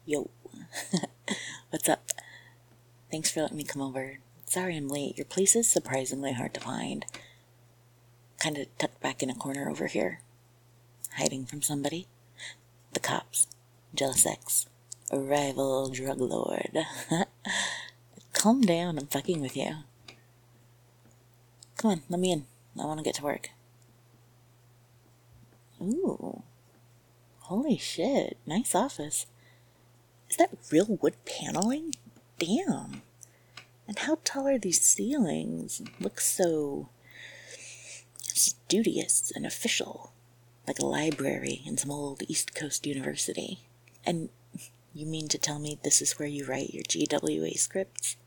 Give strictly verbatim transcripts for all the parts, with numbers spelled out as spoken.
Yo. What's up? Thanks for letting me come over. Sorry I'm late. Your place is surprisingly hard to find. Kind of tucked back in a corner over here. Hiding from somebody. The cops. Jealous ex. A rival drug lord. Calm down, I'm fucking with you. Come on, let me in. I want to get to work. Ooh. Holy shit, nice office. Is that real wood paneling? Damn. And how tall are these ceilings? Looks so studious and official. Like a library in some old East Coast university. And you mean to tell me this is where you write your G W A scripts?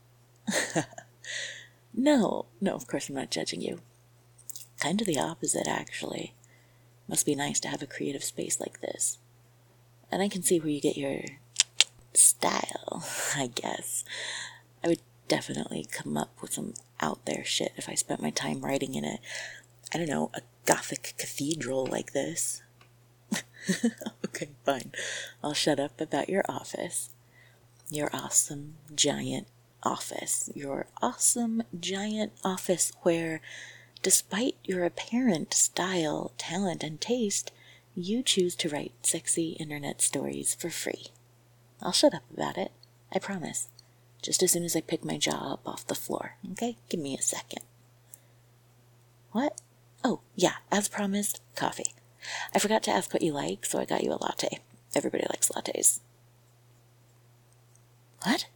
No, no, of course I'm not judging you. Kind of the opposite, actually. Must be nice to have a creative space like this. And I can see where you get your style, I guess. I would definitely come up with some out there shit if I spent my time writing in a, I don't know, a gothic cathedral like this. Okay, fine. I'll shut up about your office. Your awesome, giant office. Your awesome, giant office where, despite your apparent style, talent, and taste, you choose to write sexy internet stories for free. I'll shut up about it. I promise. Just as soon as I pick my jaw up off the floor, okay? Give me a second. What? Oh, yeah, as promised, coffee. I forgot to ask what you like, so I got you a latte. Everybody likes lattes. What?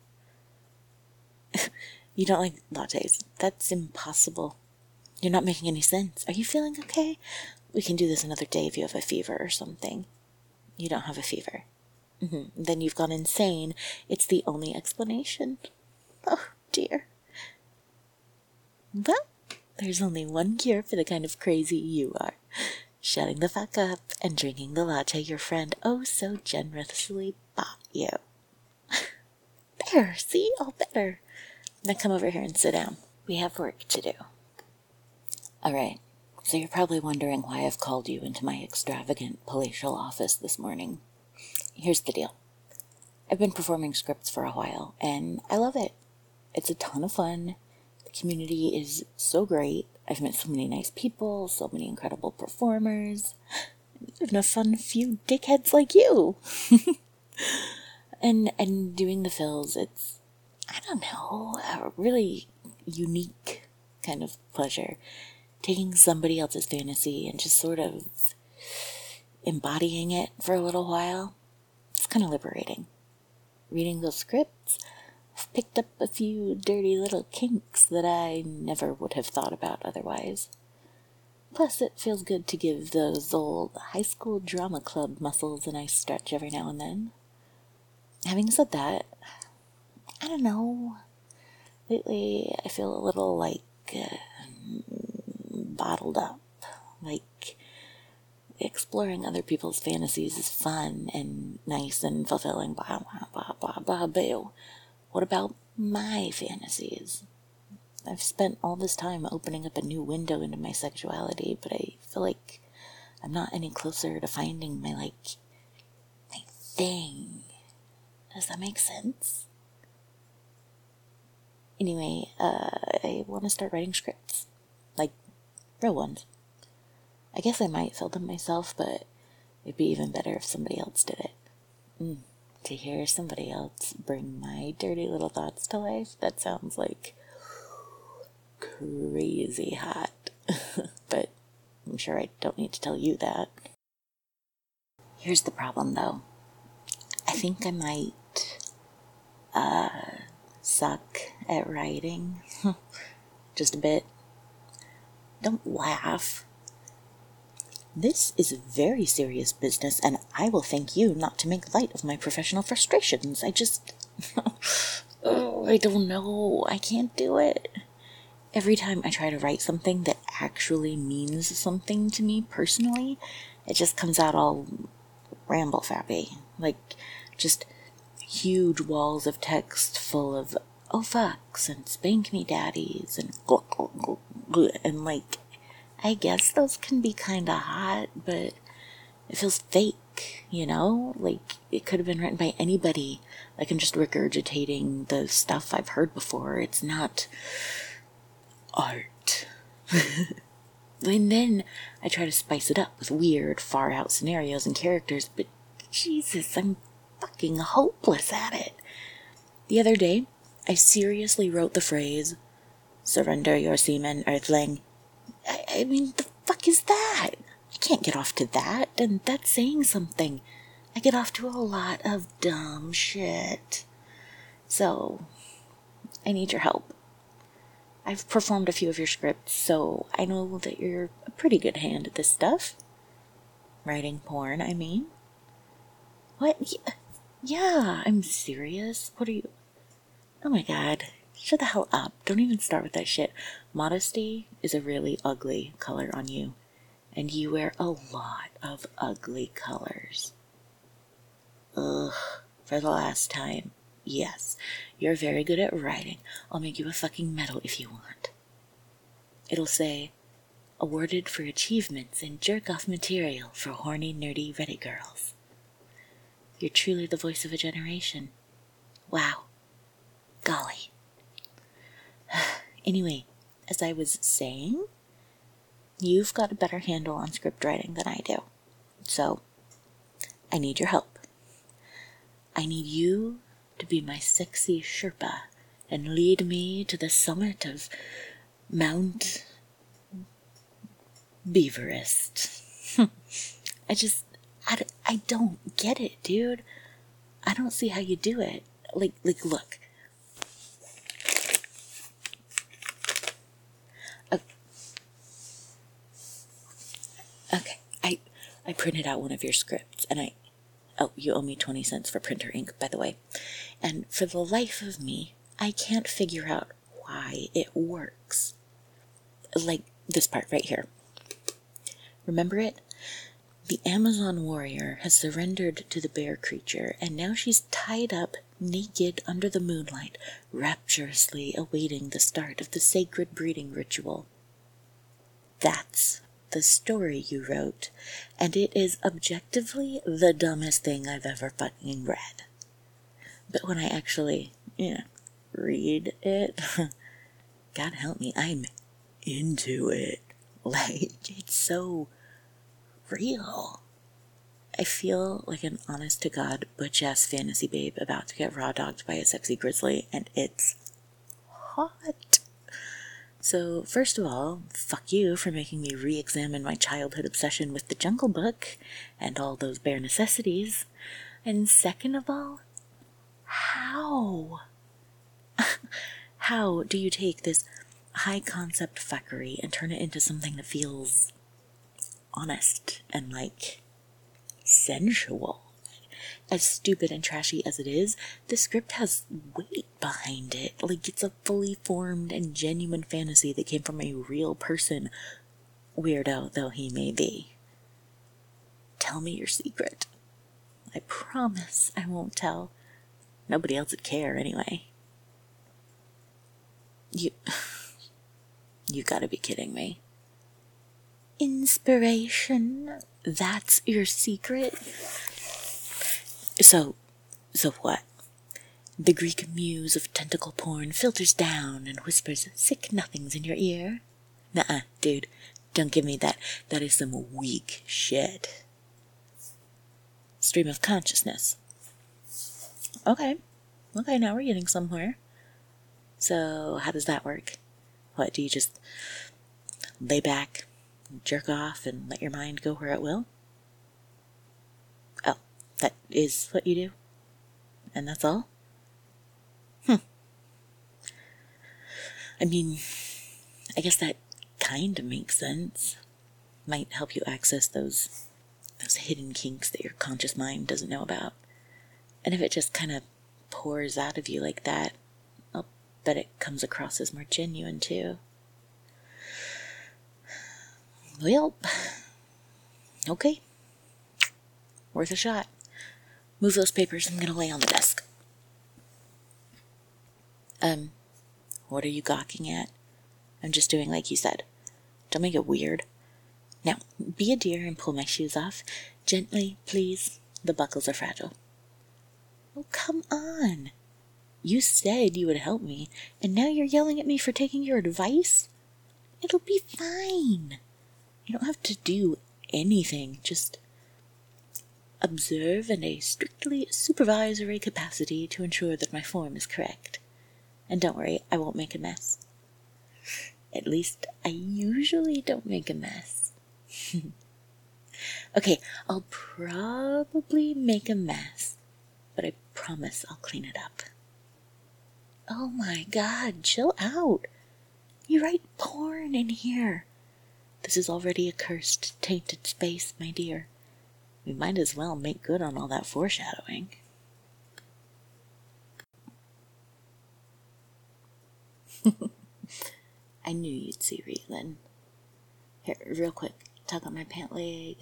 You don't like lattes? That's impossible. You're not making any sense. Are you feeling okay? We can do this another day if you have a fever or something. You don't have a fever. Mm-hmm. Then you've gone insane. It's the only explanation. Oh, dear. Well, there's only one cure for the kind of crazy you are. Shutting the fuck up and drinking the latte your friend oh so generously bought you. There, see? All better. Now come over here and sit down. We have work to do. Alright, so you're probably wondering why I've called you into my extravagant palatial office this morning. Here's the deal. I've been performing scripts for a while, and I love it. It's a ton of fun. The community is so great. I've met so many nice people, so many incredible performers, even a fun few dickheads like you. and and doing the fills, it's, I don't know, a really unique kind of pleasure. Taking somebody else's fantasy and just sort of embodying it for a little while. It's kind of liberating. Reading those scripts, I've picked up a few dirty little kinks that I never would have thought about otherwise. Plus, it feels good to give those old high school drama club muscles a nice stretch every now and then. Having said that, I don't know. Lately, I feel a little like uh, bottled up. Like, exploring other people's fantasies is fun and nice and fulfilling, blah, blah, blah, blah, blah, boo. What about my fantasies? I've spent all this time opening up a new window into my sexuality, but I feel like I'm not any closer to finding my, like, my thing. Does that make sense? Anyway, uh, I want to start writing scripts. Like, real ones. I guess I might fill them myself, but it'd be even better if somebody else did it. Mm, to hear somebody else bring my dirty little thoughts to life, that sounds like crazy hot. But I'm sure I don't need to tell you that. Here's the problem, though. I think I might, uh, suck at writing. Just a bit. Don't laugh. This is very serious business, and I will thank you not to make light of my professional frustrations. I just... oh, I don't know. I can't do it. Every time I try to write something that actually means something to me personally, it just comes out all ramble-fappy. Like, just huge walls of text full of oh fucks and spank me daddies and and like, I guess those can be kinda hot, but it feels fake book, you know? Like, it could have been written by anybody. Like, I'm just regurgitating the stuff I've heard before. It's not art. And then I try to spice it up with weird, far-out scenarios and characters, but Jesus, I'm fucking hopeless at it. The other day, I seriously wrote the phrase, "Surrender your semen, Earthling." I, I mean, the fuck is that? I can't get off to that, and that's saying something. I get off to a lot of dumb shit. So, I need your help. I've performed a few of your scripts, so I know that you're a pretty good hand at this stuff. Writing porn, I mean. What? Yeah, yeah, I'm serious. What are you... Oh my god. Shut the hell up. Don't even start with that shit. Modesty is a really ugly color on you. And you wear a lot of ugly colors. Ugh. For the last time. Yes, you're very good at writing. I'll make you a fucking medal if you want. It'll say, awarded for achievements in jerk-off material for horny, nerdy Reddit girls. You're truly the voice of a generation. Wow. Golly. Anyway, as I was saying, you've got a better handle on script writing than I do. So, I need your help. I need you to be my sexy Sherpa and lead me to the summit of Mount Beaverest. I just, I, I don't get it, dude. I don't see how you do it. Like, like, look. Uh, okay, I, I printed out one of your scripts, and I, oh, you owe me twenty cents for printer ink, by the way. And for the life of me, I can't figure out why it works. Like this part right here. Remember it? The Amazon warrior has surrendered to the bear creature, and now she's tied up, naked under the moonlight, rapturously awaiting the start of the sacred breeding ritual. That's the story you wrote, and it is objectively the dumbest thing I've ever fucking read. But when I actually, you know, read it, God help me, I'm into it. Like, it's so real. I feel like an honest-to-God, butch-ass fantasy babe about to get raw-dogged by a sexy grizzly, and it's hot. So, first of all, fuck you for making me re-examine my childhood obsession with the Jungle Book and all those bare necessities. And second of all, how? How do you take this high-concept fuckery and turn it into something that feels honest and, like, sensual? As stupid and trashy as it is, the script has weight behind it. Like, it's a fully formed and genuine fantasy that came from a real person, weirdo though he may be. Tell me your secret. I promise I won't tell. Nobody else would care anyway. You... You gotta be kidding me. Inspiration? That's your secret? So, so what? The Greek muse of tentacle porn filters down and whispers sick nothings in your ear? Nuh-uh, dude. Don't give me that. That is some weak shit. Stream of consciousness. Okay. Okay, now we're getting somewhere. So, how does that work? What, do you just lay back, jerk off, and let your mind go where it will? Oh, that is what you do? And that's all? Hmm. I mean, I guess that kind of makes sense. Might help you access those those hidden kinks that your conscious mind doesn't know about. And if it just kind of pours out of you like that, I'll bet it comes across as more genuine too. Well, okay. Worth a shot. Move those papers. I'm gonna lay on the desk. Um, what are you gawking at? I'm just doing like you said. Don't make it weird. Now, be a dear and pull my shoes off. Gently, please. The buckles are fragile. Oh, come on. You said you would help me, and now you're yelling at me for taking your advice? It'll be fine. You don't have to do anything. Just observe in a strictly supervisory capacity to ensure that my form is correct. And don't worry, I won't make a mess. At least, I usually don't make a mess. Okay, I'll probably make a mess, but I promise I'll clean it up. Oh my god, chill out. You write porn in here. This is already a cursed, tainted space, my dear. We might as well make good on all that foreshadowing. I knew you'd see Reetlin. Here, real quick, tug on my pant leg.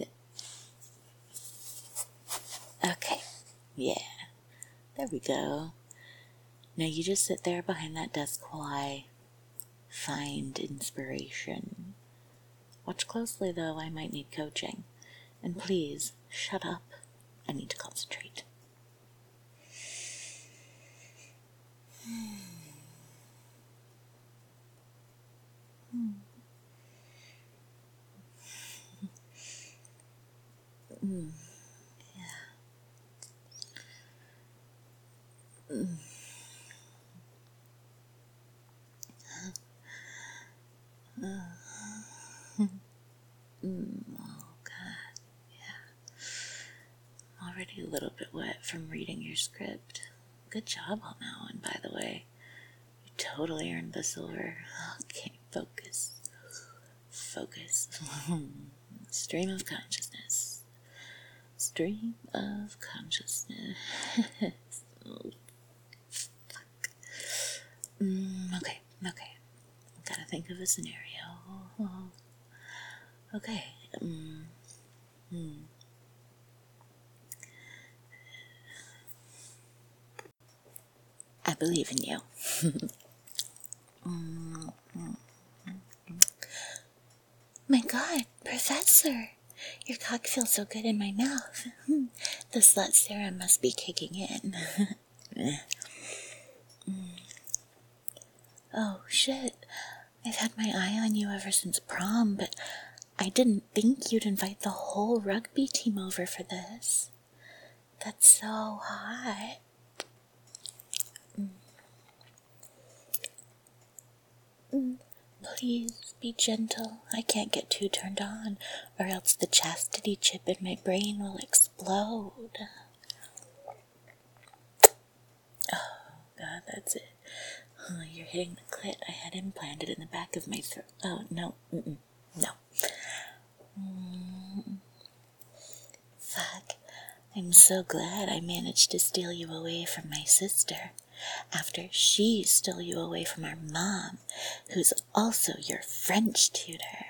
Okay, yeah, there we go. Now you just sit there behind that desk while I find inspiration. Watch closely, though, I might need coaching. And please, shut up. I need to concentrate. Hmm. Mm. Yeah. Mm. Uh. Mm. Oh, God. Yeah. Already a little bit wet from reading your script. Good job on that one, by the way. You totally earned the silver. Okay, focus. Focus. Stream of consciousness. Stream of consciousness. Oh, fuck. Mm, okay, okay. Gotta think of a scenario. Okay. Um, hmm. I believe in you. mm, mm, mm. My God, Professor! Your cock feels so good in my mouth. The slut serum must be kicking in. mm. Oh, shit. I've had my eye on you ever since prom, but I didn't think you'd invite the whole rugby team over for this. That's so hot. Mm. Mm. Please be gentle. I can't get too turned on, or else the chastity chip in my brain will explode. Oh, God, that's it. Oh, you're hitting the clit I had implanted in the back of my throat. Oh, no. Mm-mm. No. Mm. Fuck. I'm so glad I managed to steal you away from my sister, after she stole you away from our mom, who's also your French tutor.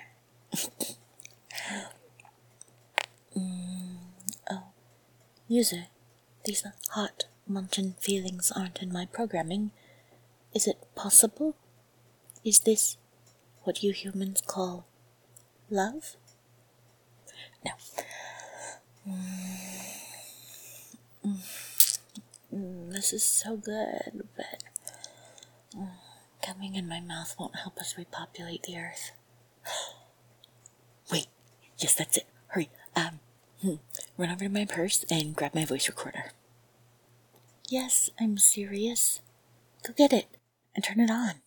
mm. Oh, user, these hot, munching feelings aren't in my programming. Is it possible? Is this what you humans call love? No. Mm. Mm, this is so good, but mm, coming in my mouth won't help us repopulate the earth. Wait, yes, that's it. Hurry. Um, hmm. Run over to my purse and grab my voice recorder. Yes, I'm serious. Go get it and turn it on.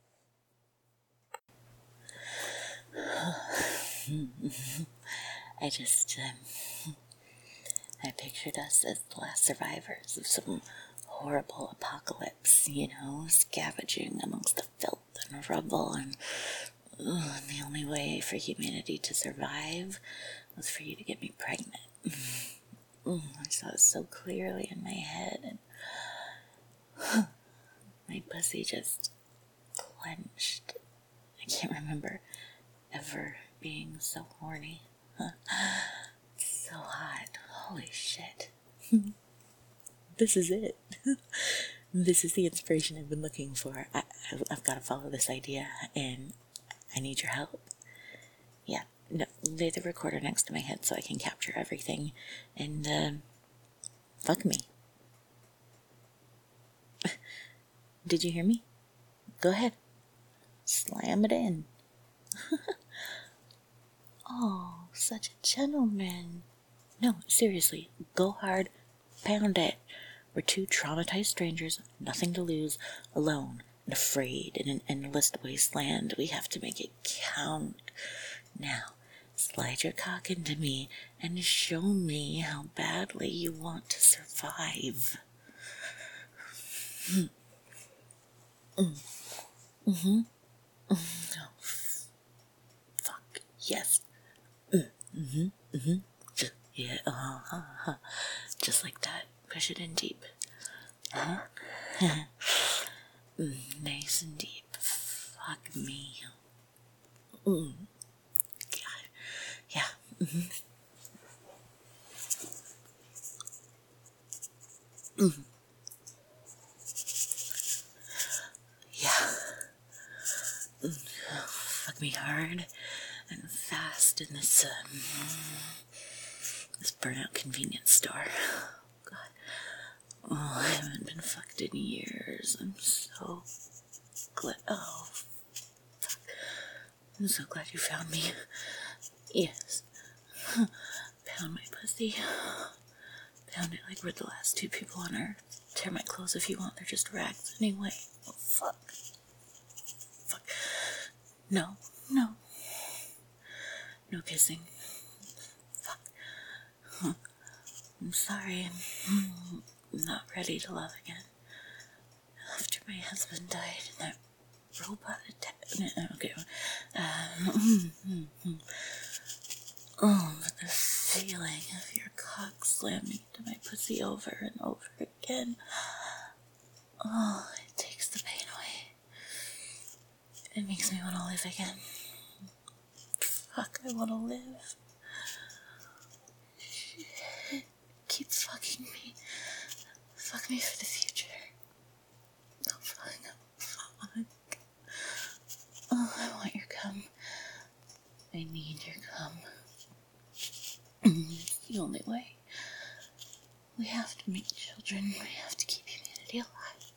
I just, um, I pictured us as the last survivors of some horrible apocalypse, you know, scavenging amongst the filth and rubble, and, ugh, and the only way for humanity to survive was for you to get me pregnant. Mm, I saw it so clearly in my head, and huh, my pussy just clenched. I can't remember ever being so horny. Huh. So hot. Holy shit. This is it. This is the inspiration I've been looking for. I, I've got to follow this idea, and I need your help. Yeah, No, lay the recorder next to my head so I can capture everything. And, uh, fuck me. Did you hear me? Go ahead. Slam it in. Oh, such a gentleman. No, seriously, go hard, pound it. We're two traumatized strangers, nothing to lose, alone and afraid in an endless wasteland. We have to make it count. Now, slide your cock into me and show me how badly you want to survive. Mm. Mm. Mm-hmm. Mm. Oh, f- fuck. Yes. Mm. Mm-hmm. Mm-hmm. Just, yeah. Uh-huh. Uh-huh. Just like that. Push it in deep. Uh-huh. mm, nice and deep. Fuck me. Mm. God. Yeah. Mm-hmm. Mm. Yeah. Mm. Fuck me hard and fast in this um, this burnout convenience store. God. Oh, I haven't been fucked in years. I'm so glad. Oh, fuck. I'm so glad you found me. Yes. Pound my pussy. Pound it like we're the last two people on earth. Tear my clothes if you want. They're just rags anyway. Oh, fuck. Fuck. No. No. No kissing. Fuck. Huh. I'm sorry. I'm not ready to love again. After my husband died in that robot attack. Okay. Um, oh, but the feeling of your cock slamming into my pussy over and over again. Oh, it takes the pain away. It makes me want to live again. Fuck, I want to live. Keep fucking me. Fuck me for the future. Oh, fuck. Fuck. Oh, I want your cum. I need your cum. It's the only way. We have to make children. We have to keep humanity alive.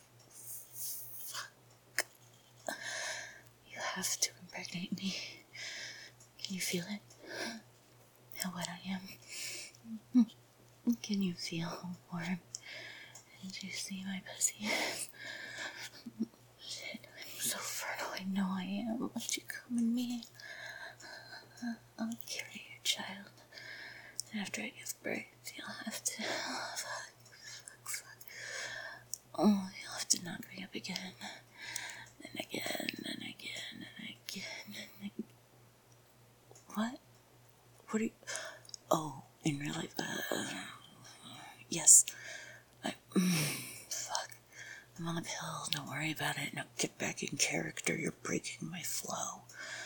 Fuck. You have to impregnate me. Can you feel it? How wet I am? Can you feel how warm and juicy my pussy is? Shit, I'm so fertile. I know I am. Let you come in me. I'll carry your child. And after I give birth, you'll have to. Oh, fuck, fuck, fuck. Oh, you'll have to knock me up again. And again, and again, and again, and again. What? What are you. Oh, in real life? Uh, yes. I. Mm, fuck. I'm on the pill. Don't worry about it. Now get back in character. You're breaking my flow.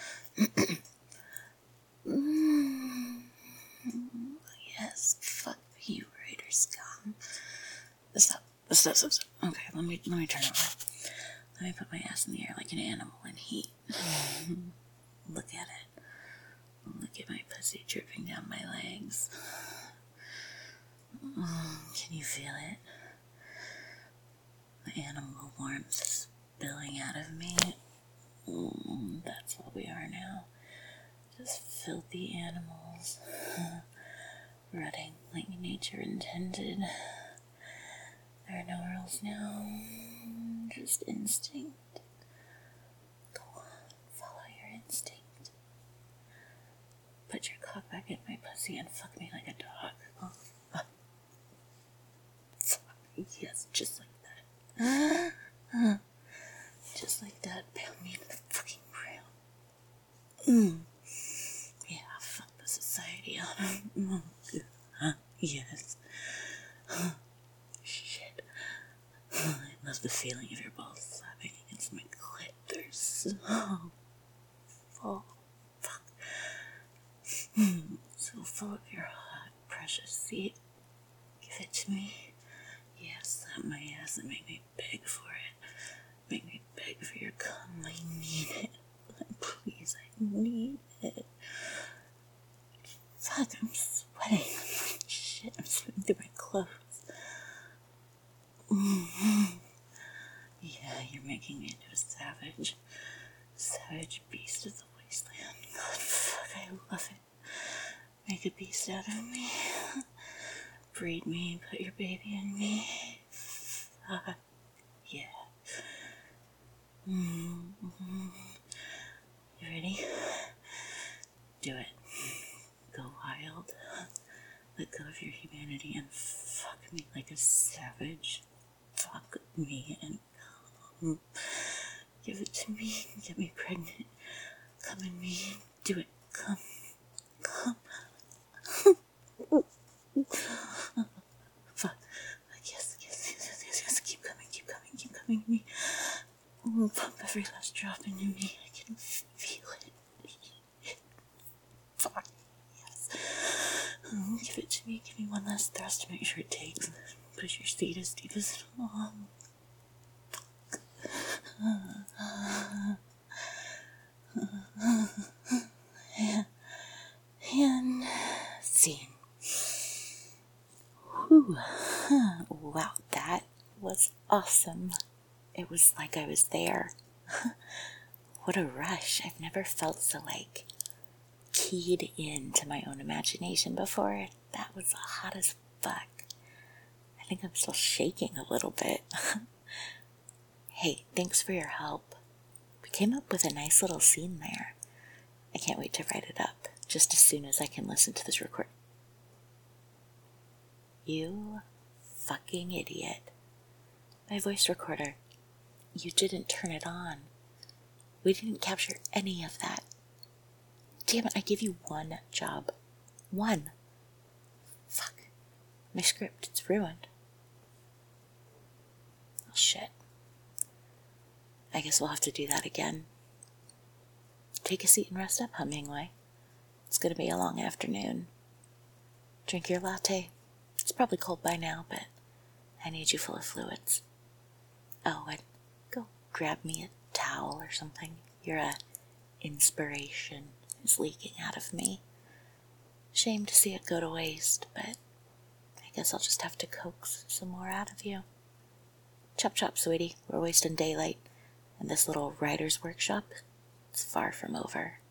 mm, yes. Fuck you, Raider scum. Stop. Stop, stop, stop. Okay, let me, let me turn it on. Let me put my ass in the air like an animal in heat. Look at it. Look at my pussy dripping down my legs. Can you feel it? The animal warmth spilling out of me. Mm, that's what we are now. Just filthy animals. Rutting like nature intended. There are no rules now. Just instinct. Go on, follow your instinct. Put your cock back in my pussy and fuck me like a dog. Oh. Oh. Fuck. Yes, just like that. Just like that. Pound me into the fucking ground. Mm. Yeah, fuck the society on him. Mm. Huh? Yes. Shit. I love the feeling of your balls slapping against my clitoris. Oh. Oh. Fuck. So full of your hot, precious seed. Give it to me. Yes, slap my ass and make me beg for it. Make me beg for your cum. I need it. Please, I need it. Fuck, I'm sweating. Shit, I'm sweating through my clothes. Mm-hmm. Yeah, you're making me into a savage. Savage beast of the wasteland. God, fuck, I love it. Make a beast out of me. Breed me and put your baby in me. Fuck. Yeah. Mm-hmm. You ready? Do it. Go wild. Let go of your humanity and fuck me like a savage. Fuck me and come. Give it to me. Get me pregnant. Come in me. Do it. Come. Come. Fuck. Yes, yes, yes, yes, yes, yes. Keep coming, keep coming, keep coming to me. Oh, pump every last drop into me. I can feel it. Fuck. Yes. Oh, give it to me. Give me one last thrust to make sure it takes. Push your seat as deep as oh. And scene. Whew. Wow, that was awesome. It was like I was there. What a rush. I've never felt so like keyed into my own imagination before. That was hot as fuck. I think I'm still shaking a little bit. Hey, thanks for your help. We came up with a nice little scene there. I can't wait to write it up, just as soon as I can listen to this record. You fucking idiot. My voice recorder. You didn't turn it on. We didn't capture any of that. Damn it, I gave you one job. One. Fuck. My script, it's ruined. Oh, shit. I guess we'll have to do that again. Take a seat and rest up, Hemingway. It's gonna be a long afternoon. Drink your latte. It's probably cold by now, but I need you full of fluids. Oh, and go grab me a towel or something. Your uh, inspiration is leaking out of me. Shame to see it go to waste, but I guess I'll just have to coax some more out of you. Chop chop, sweetie. We're wasting daylight, and this little writer's workshop is far from over.